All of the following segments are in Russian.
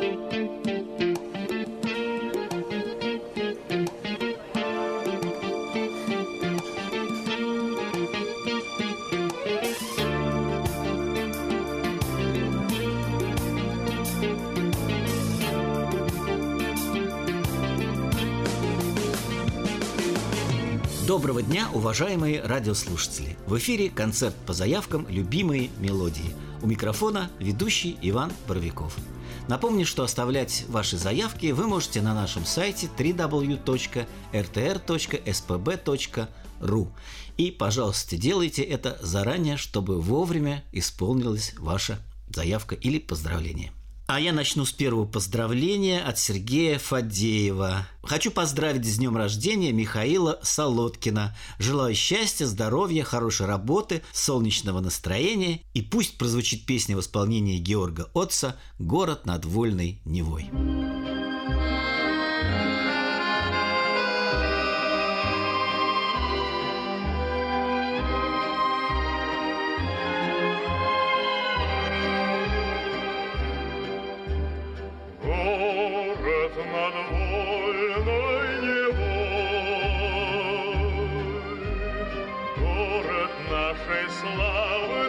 Доброго дня, уважаемые радиослушатели! В эфире концерт по заявкам «Любимые мелодии». У микрофона ведущий Иван Боровиков. Напомню, что оставлять ваши заявки вы можете на нашем сайте www.rtr.spb.ru. И, пожалуйста, делайте это заранее, чтобы вовремя исполнилась ваша заявка или поздравление. А я начну с первого поздравления от Сергея Фадеева. Хочу поздравить с днем рождения Михаила Солодкина. Желаю счастья, здоровья, хорошей работы, солнечного настроения. И пусть прозвучит песня в исполнении Георга Отца «Город над вольной Невой». Славы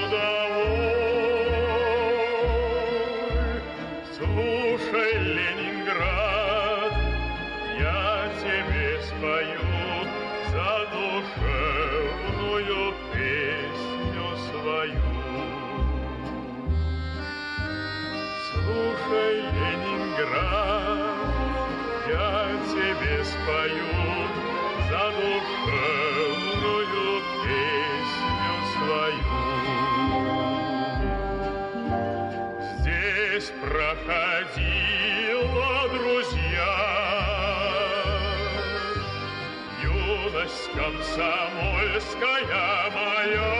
трудовой, слушай, Ленинград, я тебе спою задушевную песню свою. Слушай, Ленинград, я тебе спою задушевную песню свою. Здесь проходила, друзья, юность комсомольская моя.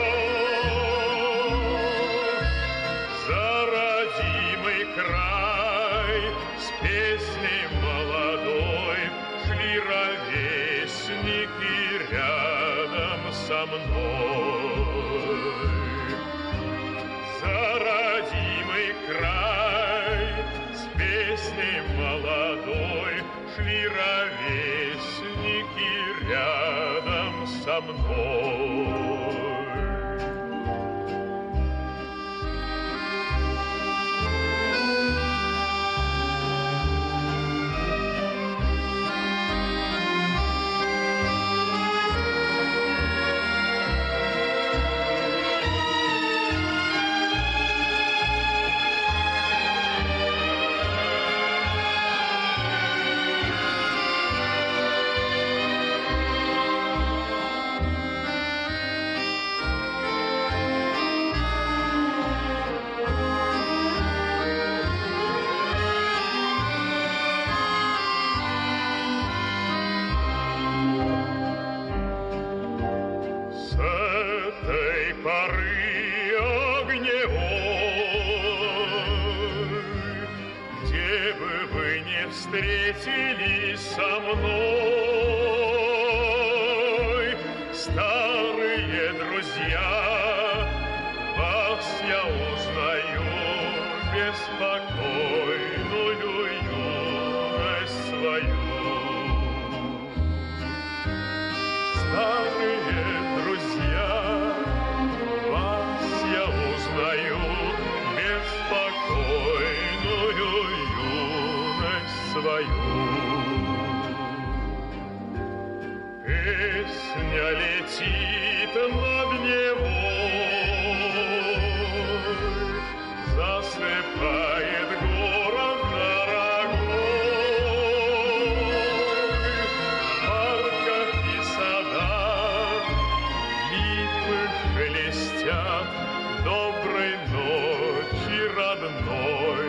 За родимый край с песней молодой шли ровесники рядом со мной. За родимый край с песней молодой шли ровесники рядом со мной. Встретились со мной старые друзья, вас я узнаю, беспокойную юность свою. Старые друзья, вас я узнаю, беспокойную свою. Песня летит над Невой, засыпает город дорогой. В парках и садах липы шелестят, доброй ночи, родной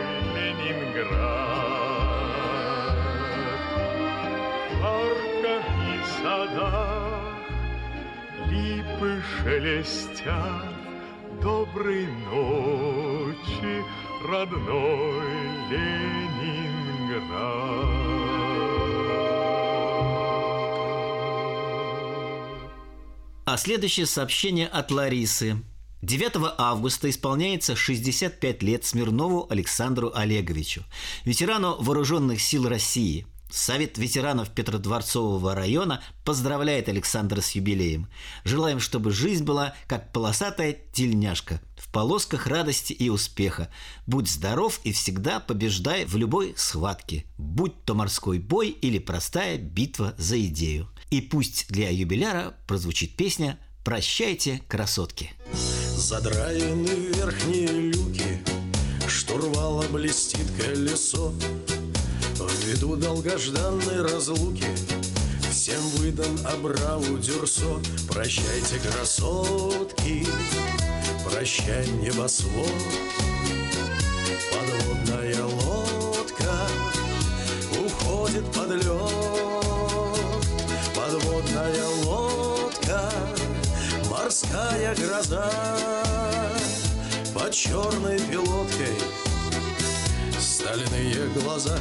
Ленинград. В парках и садах липы шелестят, доброй ночи, родной Ленинград. А следующее сообщение от Ларисы. 9 августа исполняется 65 лет Смирнову Александру Олеговичу, ветерану Вооруженных сил России. Совет ветеранов Петродворцового района поздравляет Александра с юбилеем. Желаем, чтобы жизнь была как полосатая тельняшка, в полосках радости и успеха. Будь здоров и всегда побеждай в любой схватке, будь то морской бой или простая битва за идею. И пусть для юбиляра прозвучит песня «Прощайте, красотки». Задраены верхние люки, штурвала блестит колесо. Ввиду долгожданной разлуки всем выдан абраву дюрсо. Прощайте, красотки, прощай, небосвод. Подводная лодка уходит под лед. Подводная лодка, морская гроза. Под черной пилоткой стальные глаза.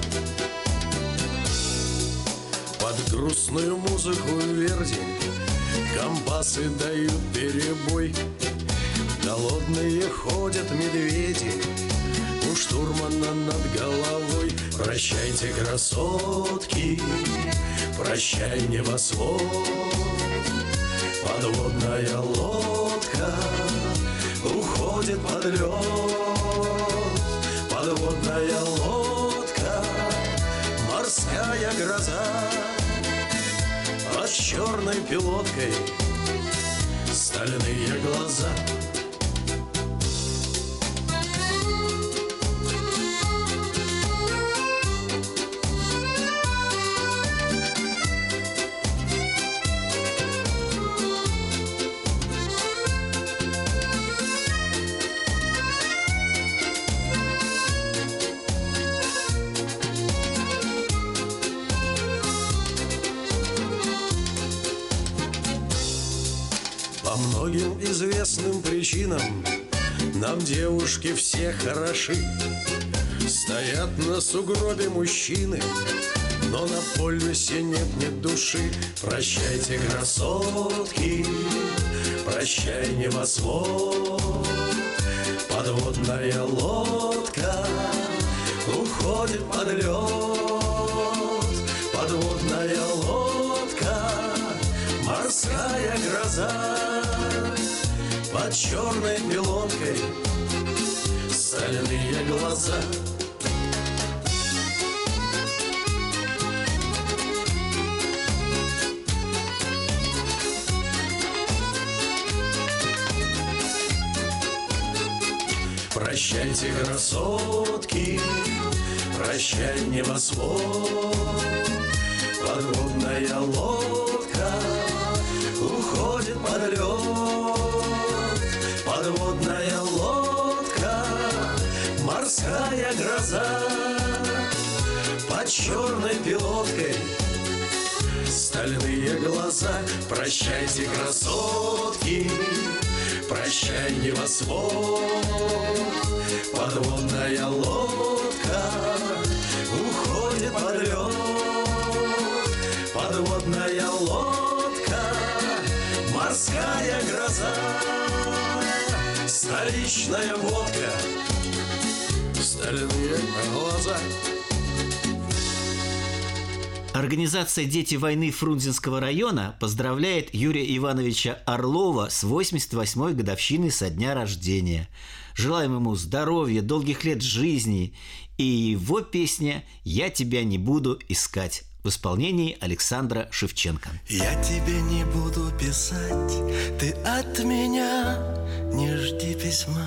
Под грустную музыку Верди компасы дают перебой. Голодные ходят медведи у штурмана над головой. Прощайте, красотки, прощай, небосвод. Подводная лодка уходит под лед. Подводная лодка, морская гроза. Под черной пилоткой стальные глаза. По многим известным причинам нам девушки все хороши. Стоят на сугробе мужчины, но на полюсе нет души. Прощайте, красотки, прощай, небосвод. Подводная лодка уходит под лед. Подводная лодка, морская гроза. Под черной пилоткой стальные глаза. Прощайте, красотки, прощай, небосвод. Подводная лодка уходит под лед. Подводная лодка, морская гроза. Под черной пилоткой стальные глаза. Прощайте, красотки, прощай, небосвод. Подводная лодка уходит под лед. Подводная лодка, морская гроза. Столичная водка, стальные глаза. Организация «Дети войны» Фрунзенского района поздравляет Юрия Ивановича Орлова с 88-й годовщиной со дня рождения. Желаем ему здоровья, долгих лет жизни. И его песня «Я тебя не буду искать» в исполнении Александра Шевченко. Я тебе не буду писать, ты от меня не жди письма.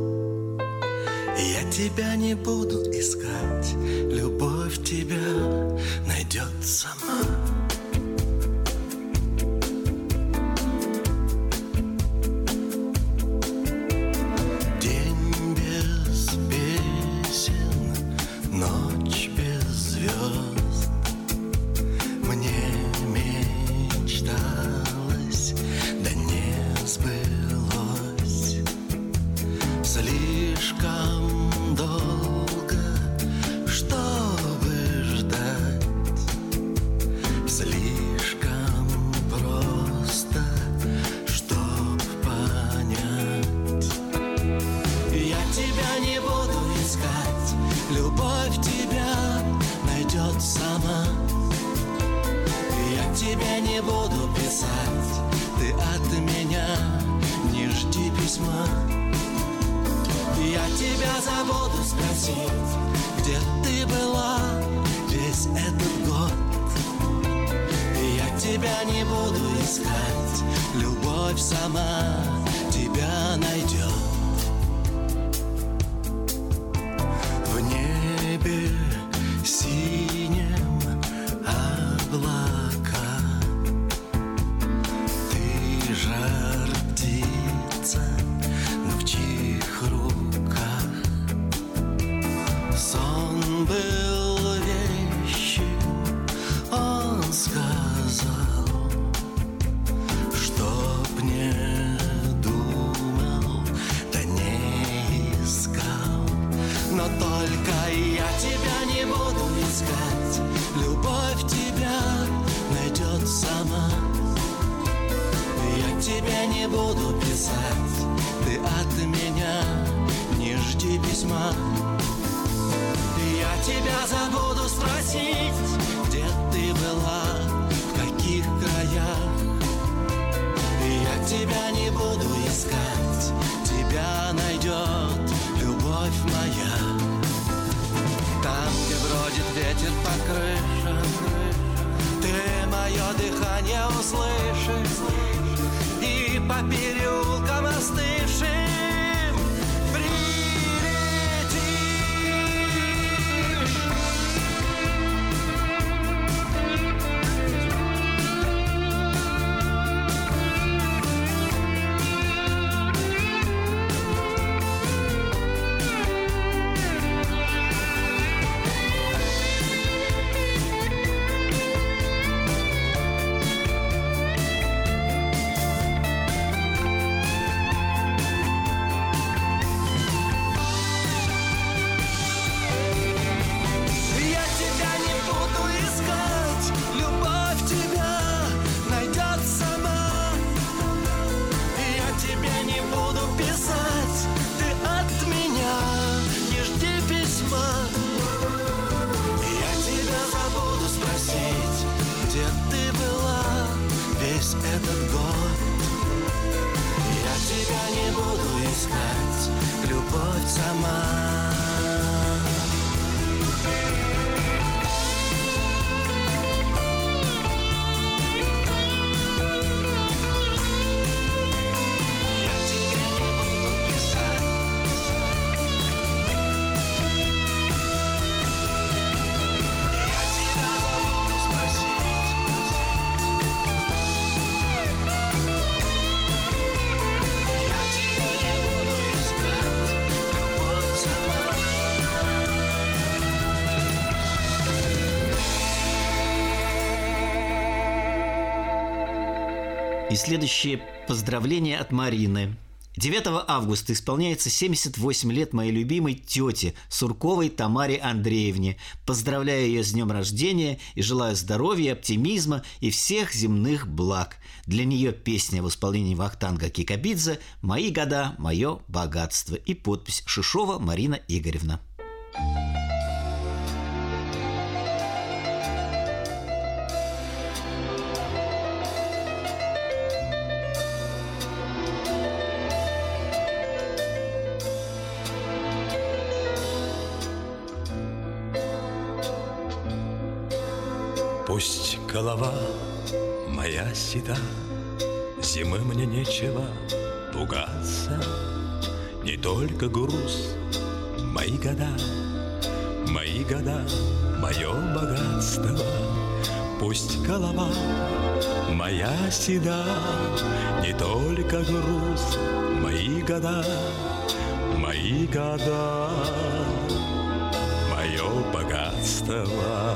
Я тебя не буду искать, любовь тебя найдет сама. День без песен, ночь без звезд. Мне мечталось, да не сбылось. Слишком долго, чтобы ждать. любовь тебя найдет сама. Я тебе не буду писать, ты от меня не жди письма. Я тебя забуду спросить, где ты была весь этот год. Я тебя не буду искать, любовь сама тебя найдет. В небе синем облака, ты жар птица, но в чьих руках? Сон был вещим, он сказал, чтоб не думал, да не искал. Но только я тебя не буду искать, любовь тебя найдет сама. Я тебя не буду писать, ты от меня не жди письма. Я тебя забуду спросить, где ты была, в каких краях. Я тебя не буду искать, тебя найдет любовь моя. Там, где бродит ветер по крышам, ты мое дыхание услышишь, и по переулкам остывшим этот год. Я тебя не буду искать, любовь сама. И следующее поздравление от Марины. 9 августа исполняется 78 лет моей любимой тете Сурковой Тамаре Андреевне. Поздравляю ее с днем рождения и желаю здоровья, оптимизма и всех земных благ. Для нее песня в исполнении Вахтанга Кикабидзе «Мои года, мое богатство» и подпись Шишова Марина Игоревна. Пусть голова моя седа, зимы мне нечего пугаться. Не только груз, мои года, мое богатство. Пусть голова моя седа, не только груз, мои года, мое богатство.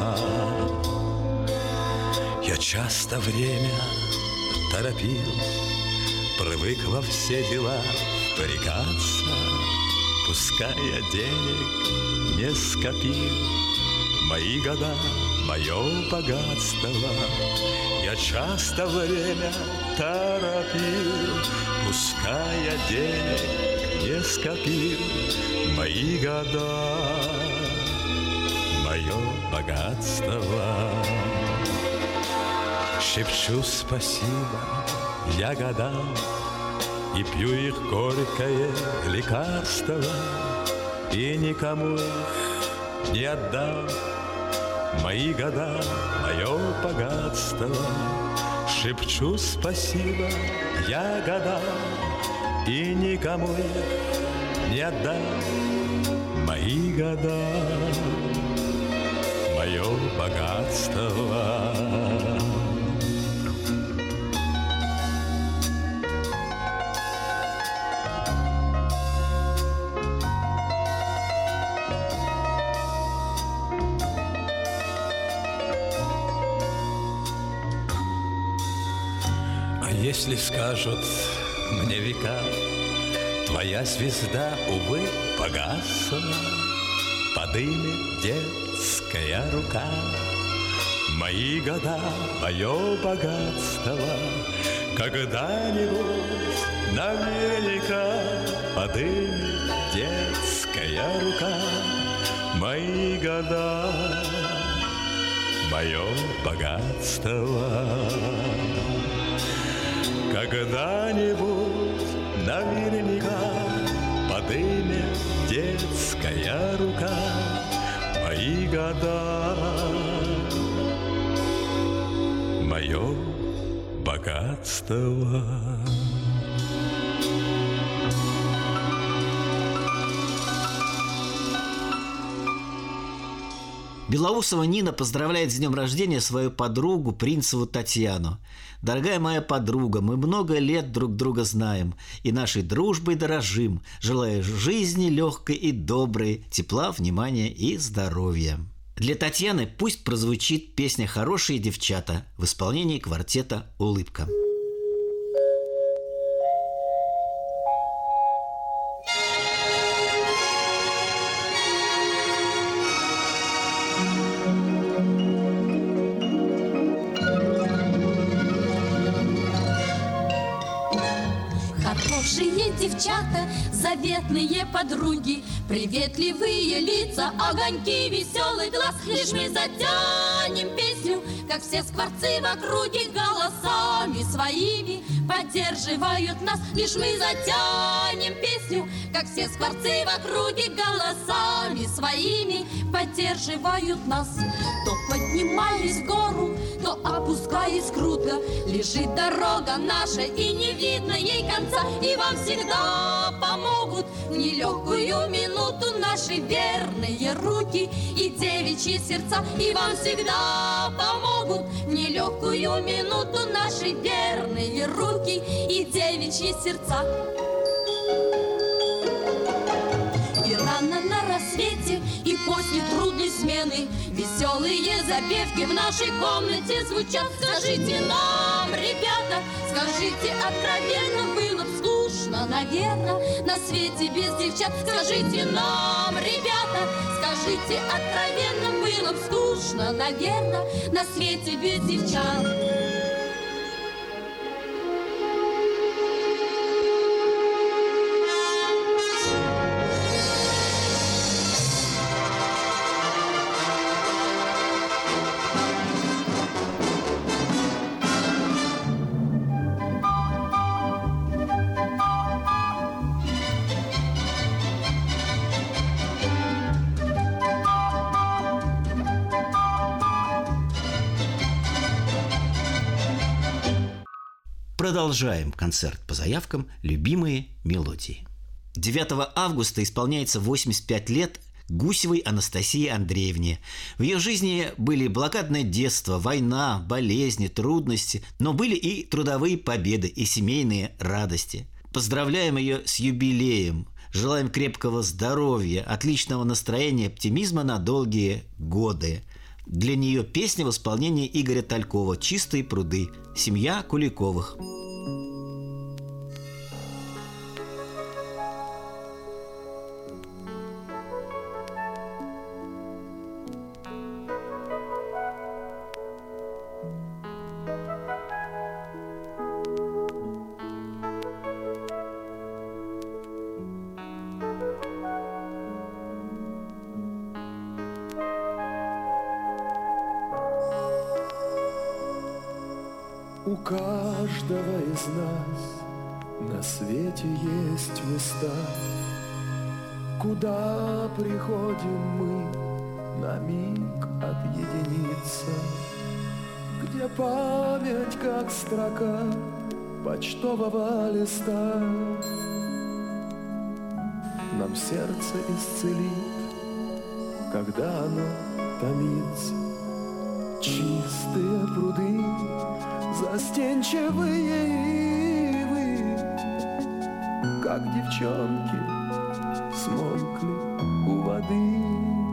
Я часто время торопил, привык во все дела впрягаться, пускай я денег не скопил. Мои года, мое богатство. Я часто время торопил, пускай я денег не скопил. Мои года, мое богатство. Шепчу спасибо я годам и пью их горькое лекарство, и никому их не отдам. Мои года, мое богатство. Шепчу спасибо я годам и никому их не отдам. Мои года, мое богатство. Если скажут мне века, твоя звезда, увы, погасла, подымет детская рука. Мои года, мое богатство, когда-нибудь наверняка подымет детская рука. Мои года, мое богатство. Когда-нибудь наверняка подымет детская рука. Мои года, мое богатство. Белоусова Нина поздравляет с днем рождения свою подругу Принцеву Татьяну. «Дорогая моя подруга, мы много лет друг друга знаем и нашей дружбой дорожим. Желаю жизни легкой и доброй, тепла, внимания и здоровья». Для Татьяны пусть прозвучит песня «Хорошие девчата» в исполнении квартета «Улыбка». Хорошие девчата, заветные подруги, приветливые лица, огоньки, веселый глаз. Лишь мы затянем песню, как все скворцы в округе, голосами своими поддерживают нас. Лишь мы затянем песню, как все скворцы в округе, голосами своими поддерживают нас. То поднимаясь в гору, то опускаясь круто, лежит дорога наша, и не видно ей конца. И вам всегда помогут в нелегкую минуту наши верные руки и девичьи сердца. И вам всегда помогут в нелегкую минуту наши верные руки и девичьи сердца. И рано на рассвете, и после трудной смены веселые запевки в нашей комнате звучат. Скажите нам, ребята, скажите откровенно, было б скучно, наверное, на свете без девчат. Скажите нам, ребята, скажите откровенно, было б скучно, наверное, на свете без девчат. Продолжаем концерт по заявкам «Любимые мелодии». 9 августа исполняется 85 лет Гусевой Анастасии Андреевне. В ее жизни были блокадное детство, война, болезни, трудности, но были и трудовые победы, и семейные радости. Поздравляем ее с юбилеем. Желаем крепкого здоровья, отличного настроения, оптимизма на долгие годы. Для нее песня в исполнении Игоря Талькова «Чистые пруды», семья Куликовых. У каждого из нас на свете есть места, куда приходим мы на миг отъединиться, где память, как строка почтового листа, нам сердце исцелит, когда оно томится. Чистые пруды, застенчивые ивы, как девчонки, смолкли у воды.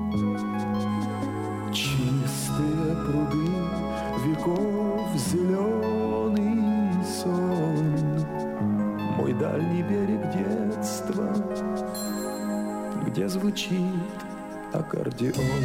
Чистые пруды, веков зеленый сон, мой дальний берег детства, где звучит аккордеон.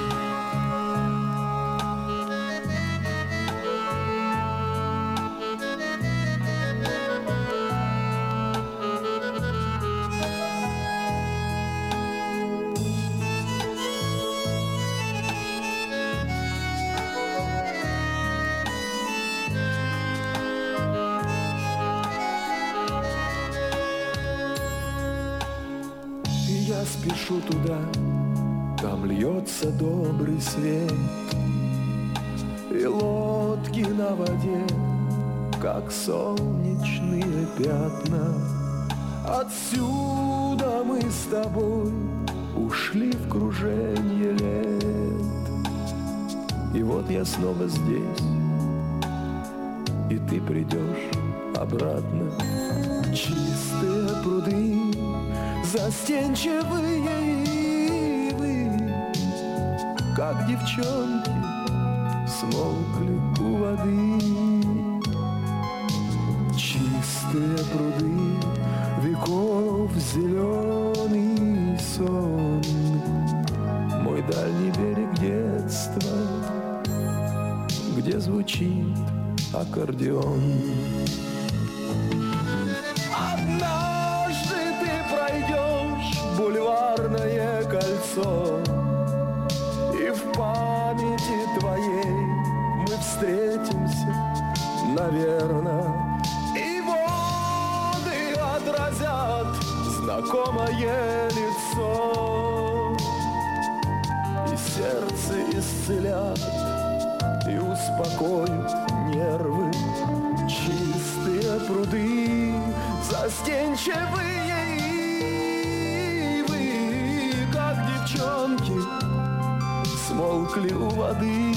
Я спешу туда, там льется добрый свет, и лодки на воде, как солнечные пятна. Отсюда мы с тобой ушли в круженье лет, и вот я снова здесь, и ты придешь обратно. Чистые пруды, застенчивые ивы, как девчонки, смолкли у воды. Чистые пруды, веков зеленый сон, мой дальний берег детства, где звучит аккордеон. Однажды ты пройдешь бульварное кольцо, и в памяти твоей мы встретимся, наверно, и воды отразят знакомое лицо, и сердце исцелят, и успокоят нервы. Чистые пруды, застенчивые ивы, как девчонки, смолкли у воды.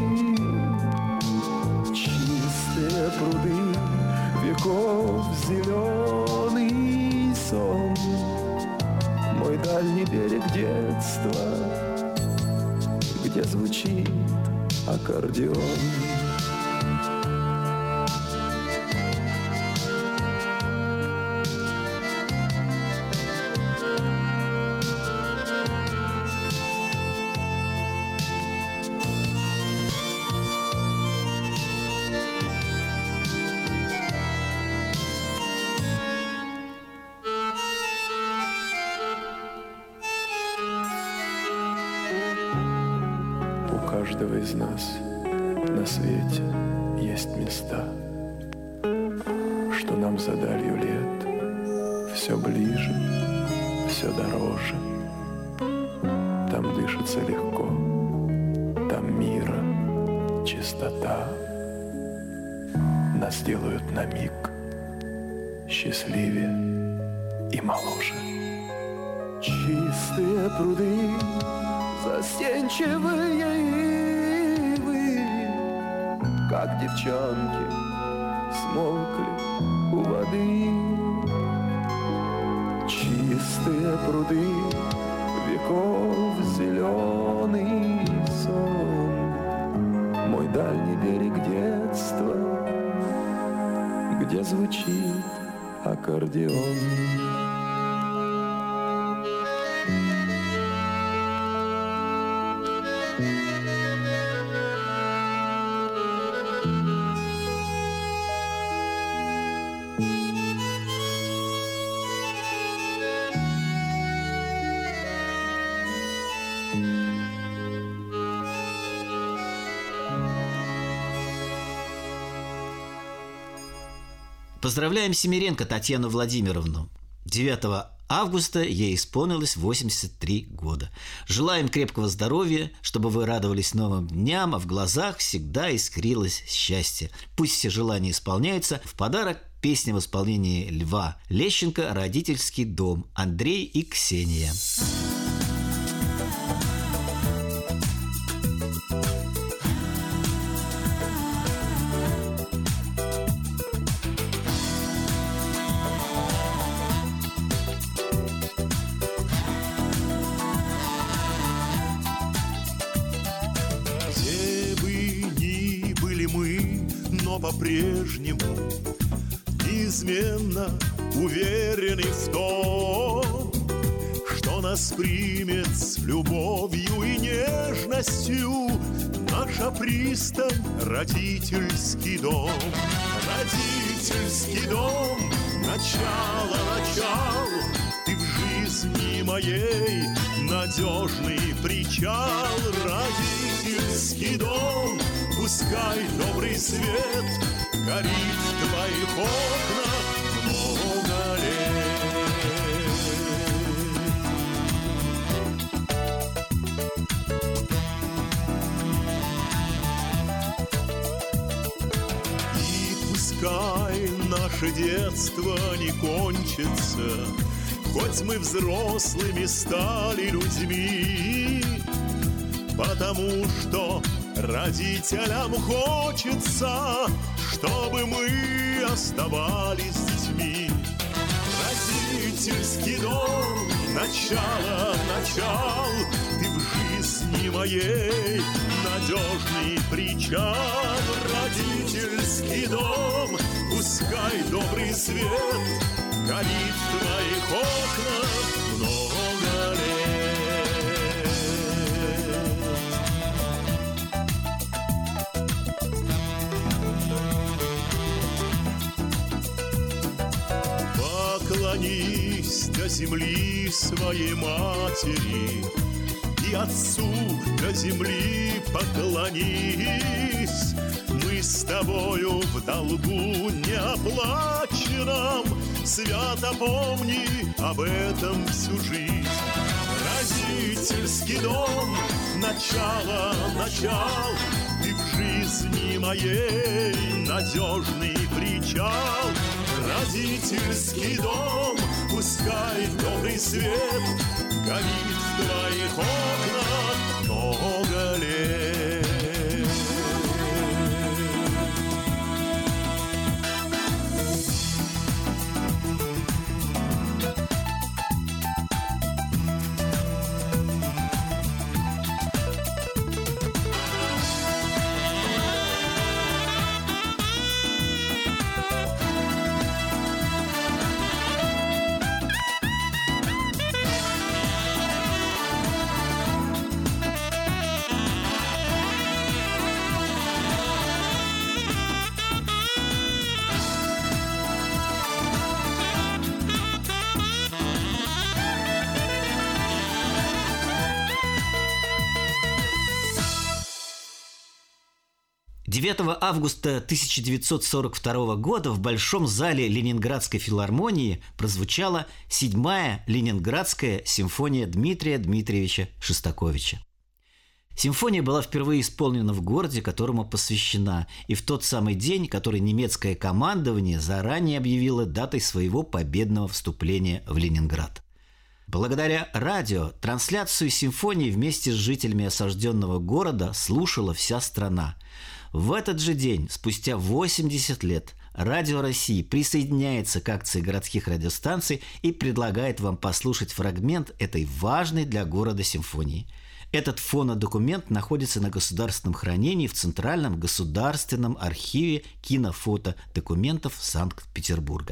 Чистые пруды, веков зеленый сон, мой дальний берег детства, где звучит аккордеон. У каждого из нас на свете есть места, что нам за далью лет все ближе, все дороже. Там дышится легко, там мира чистота. Нас делают на миг счастливее и моложе. Чистые пруды, застенчивые ивы, как девчонки, смолкли у воды. Чистые пруды, веков зеленый сон, мой дальний берег детства, где звучит аккордеон. Поздравляем Семеренко Татьяну Владимировну. 9 августа ей исполнилось 83 года. Желаем крепкого здоровья, чтобы вы радовались новым дням, а в глазах всегда искрилось счастье. Пусть все желания исполняются. В подарок песня в исполнении Льва Лещенко «Родительский дом». Андрей и Ксения. Но по-прежнему неизменно уверены в том, что нас примет с любовью и нежностью наша пристань, родительский дом. Родительский дом, начало, ты в жизни моей надежный причал. Родительский дом, пускай добрый свет горит в твоих окнах много лет. И пускай наше детство не кончится, хоть мы взрослыми стали людьми, потому что родителям хочется, чтобы мы оставались детьми. Родительский дом, начало, ты в жизни моей надежный причал. Родительский дом, пускай добрый свет горит в твоих окнах много лет. Поклонись до земли своей матери, и отцу до земли поклонись. Мы с тобою в долгу неоплаченном, свято помни об этом всю жизнь. Родительский дом, начало, ты в жизни моей надежный причал. Родительский дом, пускай добрый свет горит в твоих окнах много лет. Августа 1942 года в Большом зале Ленинградской филармонии прозвучала 7-я Ленинградская симфония Дмитрия Дмитриевича Шостаковича. Симфония была впервые исполнена в городе, которому посвящена, и в тот самый день, который немецкое командование заранее объявило датой своего победного вступления в Ленинград. Благодаря радио трансляцию симфонии вместе с жителями осажденного города слушала вся страна. В этот же день, спустя 80 лет, Радио России присоединяется к акции городских радиостанций и предлагает вам послушать фрагмент этой важной для города симфонии. Этот фонодокумент находится на государственном хранении в Центральном государственном архиве кинофотодокументов Санкт-Петербурга.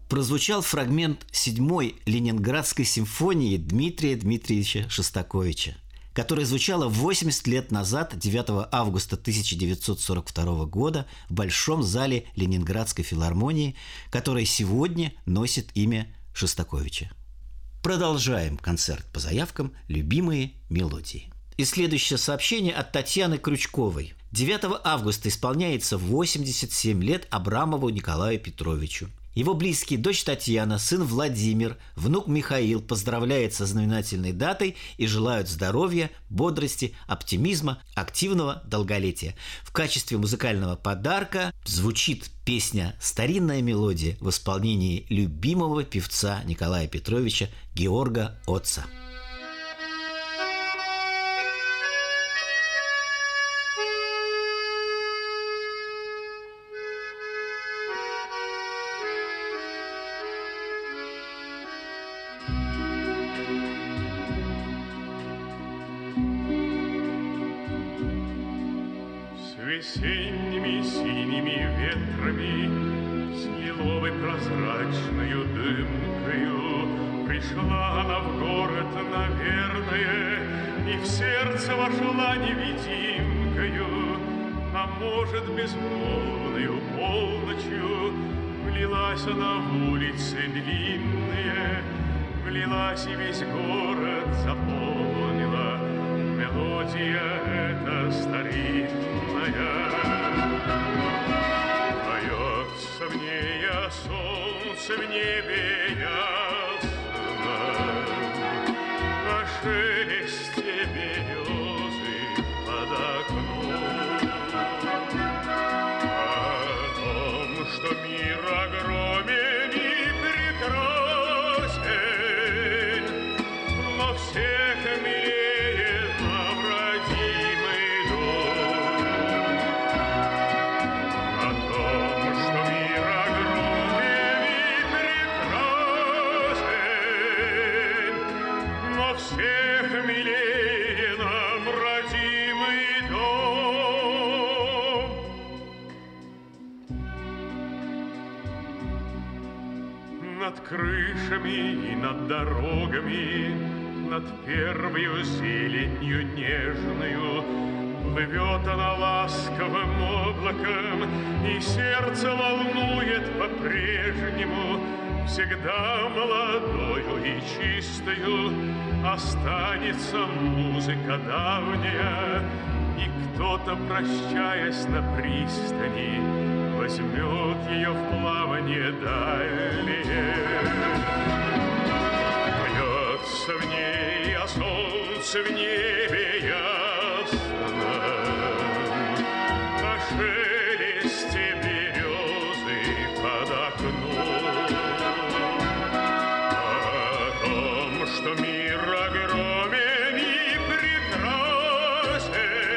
прозвучал фрагмент 7-й Ленинградской симфонии Дмитрия Дмитриевича Шостаковича, которая звучала 80 лет назад, 9 августа 1942 года, в Большом зале Ленинградской филармонии, которая сегодня носит имя Шостаковича. Продолжаем концерт по заявкам «Любимые мелодии». И следующее сообщение от Татьяны Крючковой. 9 августа исполняется 87 лет Абрамову Николаю Петровичу. Его близкие дочь Татьяна, сын Владимир, внук Михаил поздравляют со знаменательной датой и желают здоровья, бодрости, оптимизма, активного долголетия. В качестве музыкального подарка звучит песня «Старинная мелодия» в исполнении любимого певца Николая Петровича Георга Отца. Весенними синими ветрами, с лиловой прозрачною дымкою пришла она в город, наверное, и в сердце вошла невидимкою, а может, безмолвною полночью влилась она в улицы длинные, влилась и весь город заполнила мелодия эта старинная. Поется в ней о солнце в небе ясном, о шелесте березы под окном, о том, что мир огромен и прекрасен, но всех милее нам родимый дом. О том, что мир огромен и прекрасен, но всех милее нам родимый дом. Над крышами и над дорогами, над первою зеленью нежною плывет она ласковым облаком, и сердце волнует по-прежнему. Всегда молодою и чистою останется музыка давняя, и кто-то, прощаясь на пристани, возьмет ее в плавание дальнее. Поется в ней о солнце в небе ясном, о шелесте березы под окном, о том, что мир огромен и прекрасен,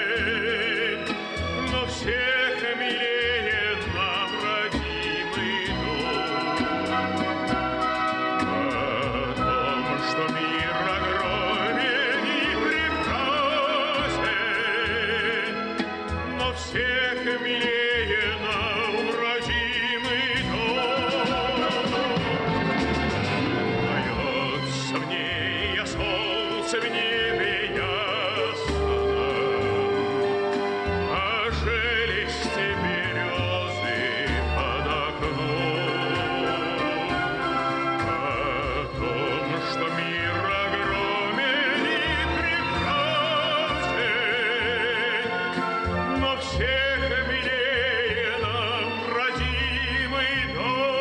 но всех милее нам родимый дом. О том, что мир огромен и прекрасен, но всех милее нам родимый дом. Поется в ней о солнце в небе ясном, о шелесте березы под окном, о том, что мир огромен и прекрасен, но всех милее нам родимый дом.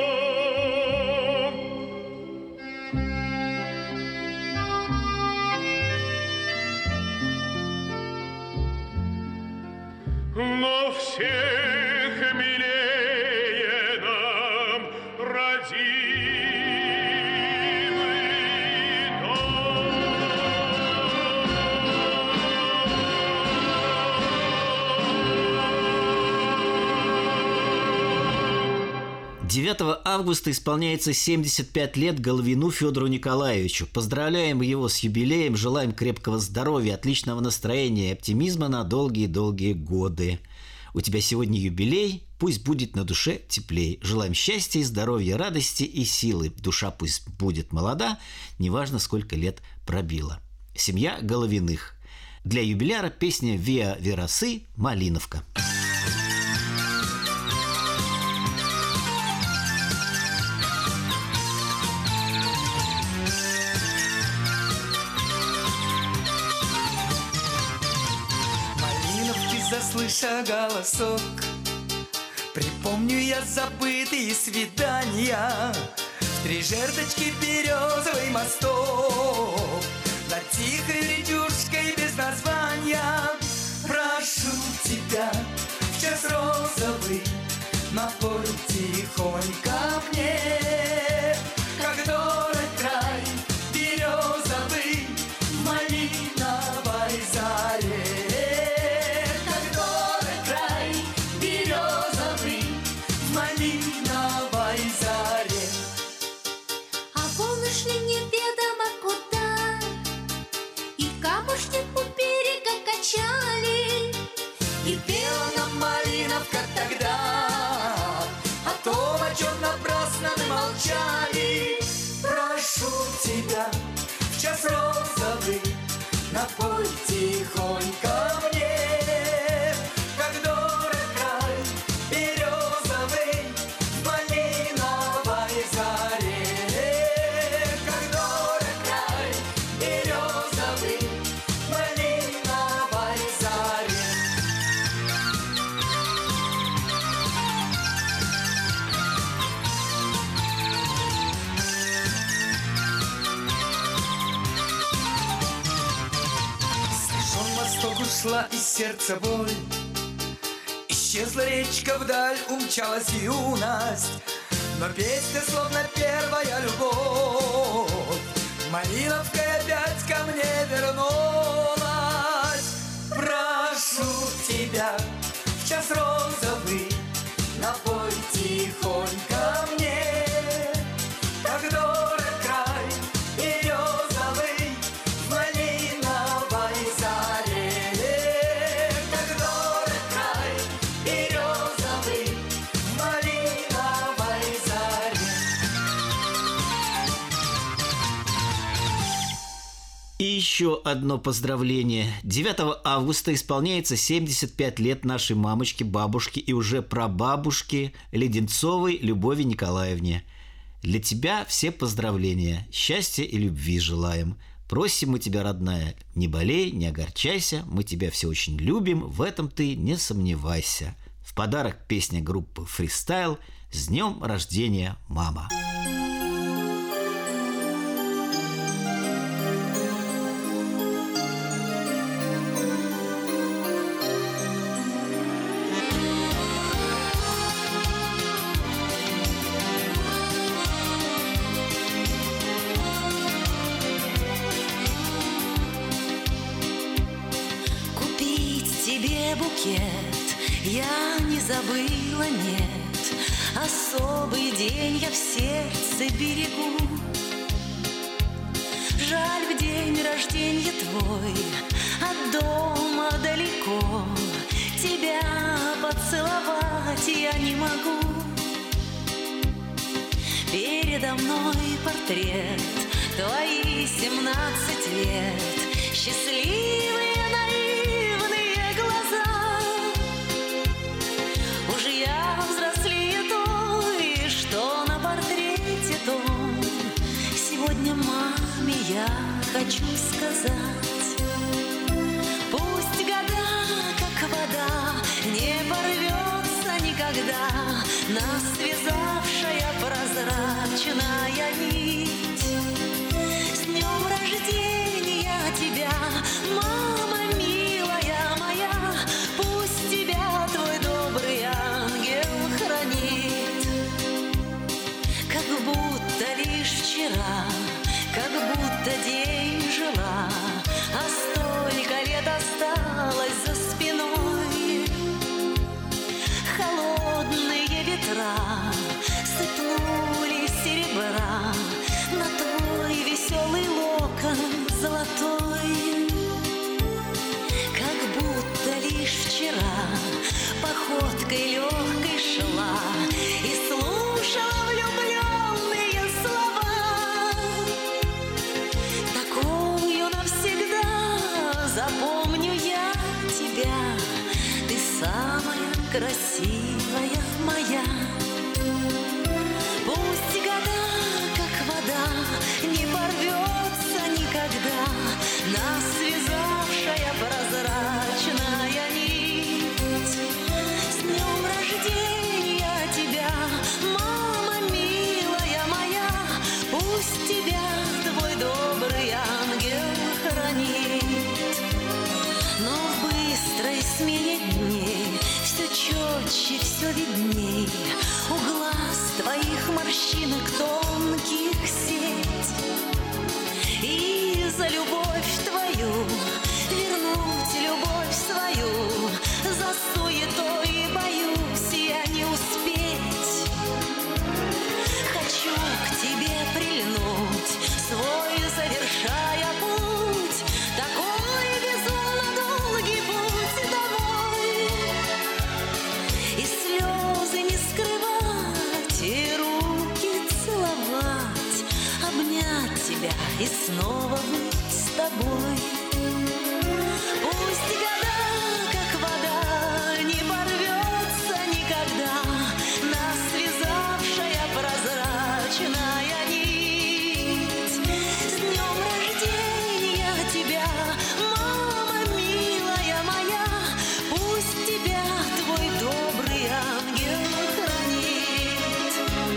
Но всех милее нам родимый дом. 9 августа исполняется 75 лет Головину Федору Николаевичу. Поздравляем его с юбилеем, желаем крепкого здоровья, отличного настроения и оптимизма на долгие-долгие годы. У тебя сегодня юбилей, пусть будет на душе теплей. Желаем счастья, здоровья, радости и силы. Душа пусть будет молода, неважно, сколько лет пробила. Семья Головиных. Для юбиляра песня «Виа Верасы» «Малиновка». Заслыша голосок, припомню я забытые свидания. В 3 жердочки березовый мосток, над тихой речушкой без названия. Прошу тебя, в час розовый, напой тихонько мне, как дорог край березовый в малиновой заре. И пела нам малиновка тогда о том, о чем напрасно мы молчали. Прошу тебя, в час розовый, напой тихонько мне, как дорог край березовый в малиновой заре. Как дорог край березовый в малиновой заре. Ушла из сердца боль, исчезла речка вдаль, умчалась юность, но песня словно первая любовь малиновкой опять ко мне вернулась. Прошу тебя, в час розовый, напой тихонько мне, как дорог край березовый в малиновой заре. И еще одно поздравление. 9 августа исполняется 75 лет нашей мамочке, бабушке и уже прабабушке Леденцовой Любови Николаевне. Для тебя все поздравления. Счастья и любви желаем. Просим мы тебя, родная, не болей, не огорчайся. Мы тебя все очень любим, в этом ты не сомневайся. В подарок песня группы «Фристайл» «С днем рождения, мама». Букет я не забыла, нет. Особый день я в сердце берегу. Жаль, в день рождения твой от дома далеко, тебя поцеловать я не могу. Передо мной портрет, твои 17 лет, счастливые сегодня маме я хочу сказать: пусть года, как вода, не порвется никогда нас связавшая прозрачная нить. С днем рождения тебя, мама милая моя, пусть тебя твой добрый ангел хранит. Как будто лишь вчера, как будто день жила, а столько лет осталось за спиной. Холодные ветра сыпнули серебра на твой веселый локон золотой. походкой легкой шла и слушала влюбленные слова. Такую навсегда запомню я тебя. Ты самая красивая моя. Пусть года, как вода, не порвется никогда нас связавшая прозрачная нить. С днем рождения тебя, мама милая моя. Пусть тебя твой добрый ангел хранит. Но в быстрой смене дней все четче, все видней у глаз твоих морщинок тонких сеть. И за любовь твою вернуть любовь свою, за суетой боюсь я не успеть. Хочу к тебе прильнуть, свой завершая путь, такой безумно долгий путь домой. И слезы не скрывать, и руки целовать, обнять тебя и снова быть с тобой. Пусть года, как вода, не порвется никогда нас связавшая прозрачная нить. С днем рождения тебя, мама милая моя. Пусть тебя твой добрый ангел хранит.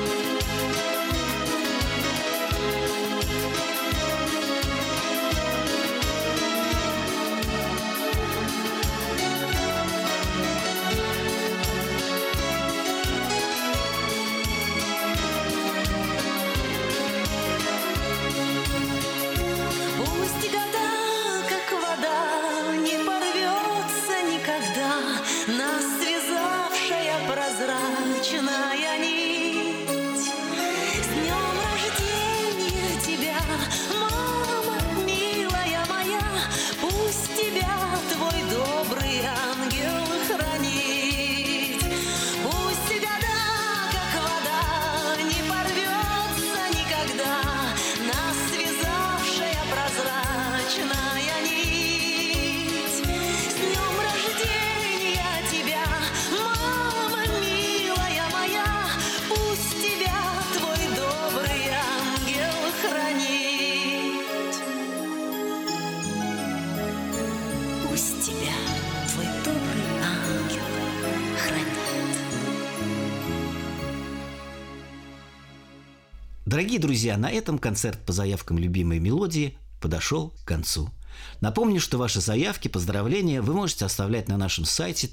Пусть года, как вода, не порвется никогда нас связавшая прозрачная нить. С днем рождения тебя, мама милая моя. Пусть тебя твой добрый ангел хранит. Пусть года, как вода, не порвется никогда нас связавшая прозрачная нить. С днем рождения тебя, мама милая моя. Пусть тебя твой добрый ангел хранит. Пусть тебя твой добрый ангел хранит. Дорогие друзья, на этом концерт по заявкам любимой мелодии подошел к концу. Напомню, что ваши заявки, поздравления вы можете оставлять на нашем сайте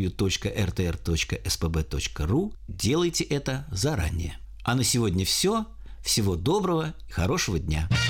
www.rtr.spb.ru. Делайте это заранее. А на сегодня все. Всего доброго и хорошего дня.